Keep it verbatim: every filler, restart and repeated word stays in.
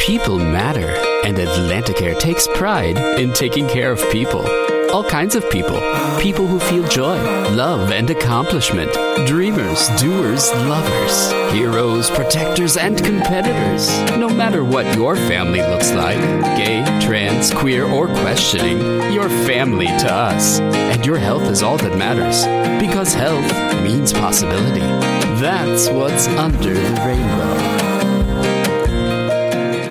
People matter, and Atlanticare takes pride in taking care of people. All kinds of people. People who feel joy, love, and accomplishment. Dreamers, doers, lovers. Heroes, protectors, and competitors. No matter what your family looks like, gay, trans, queer, or questioning, you're family to us. And your health is all that matters. Because health means possibility. That's what's under the rainbow.